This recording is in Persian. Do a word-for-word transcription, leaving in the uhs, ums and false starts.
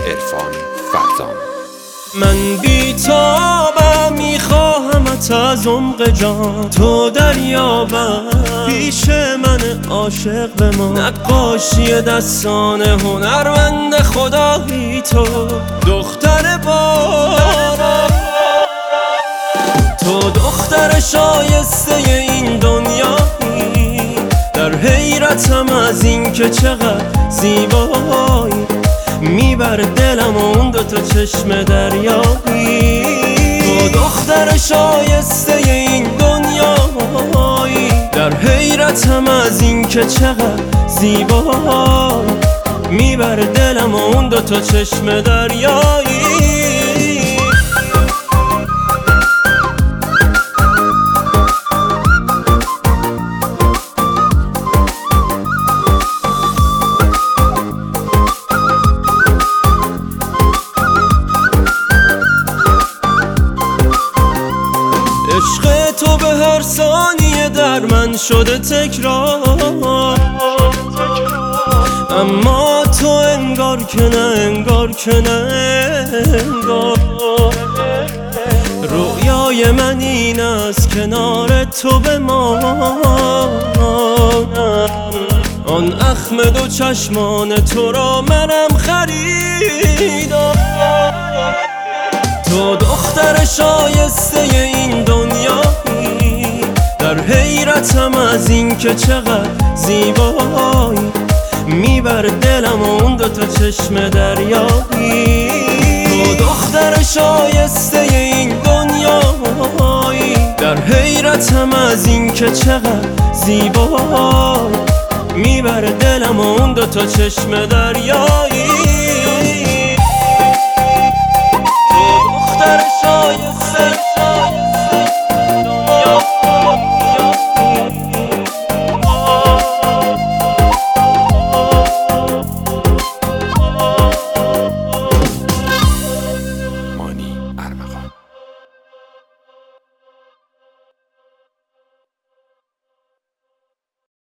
عرفان فرزان. من بی‌تابم میخواهمت از عمق جان، تو دریابم پیش من عاشق بمان. نقاشی دستان هنرمند خدایی تو، دختر باران، تو دختر شایسته این دنیایی. در حیرتم از این که چقدر زیبایی، میبر دلم و اون دوتا چشم دریایی. تو دختر شایسته این دنیایی، در حیرتم از این که چقدر زیبایی، میبر دلم و اون دوتا چشم دریایی. عشق تو به هر ثانیه در من شده تکرار، اما تو انگار که نه، انگار که نه انگار. رویای من این است کنار تو بمانم، آن اخم دو چشمان تو را منم خریدم. تو دختر شایسته این دنیایی، در حیرتم از این که چقدر زیبایی، میبر دلم و اون دوتا چشم دریایی. تو دختر شایسته این دنیایی، در حیرتم از این که چقدر زیبایی، میبر دلم و اون دوتا چشم دریایی. دختر شایسته